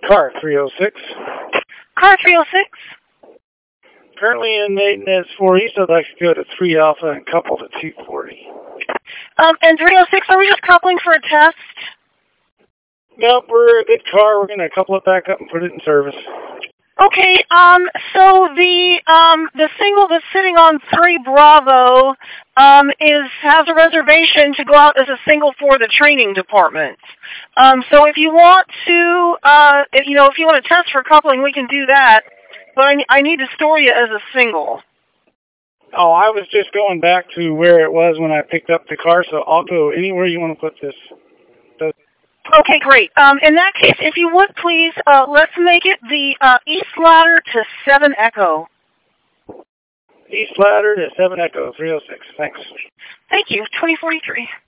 Car 306. Car 306. Currently in maintenance 4 East. I'd like to go to 3 Alpha and couple to 240. And 306, are we just coupling for a test? Nope, we're a good car. We're going to couple it back up and put it in service. Okay, so the single that's sitting on 3 Bravo has a reservation to go out as a single for the training department. So if you want to, if you want to test for coupling, we can do that. But I need to store you as a single. Oh, I was just going back to where it was when I picked up the car, so I'll go anywhere you want to put this. Okay, great. In that case, if you would please, let's make it the East Ladder to 7 Echo. East Ladder to 7 Echo 306. Thanks. Thank you. 2043.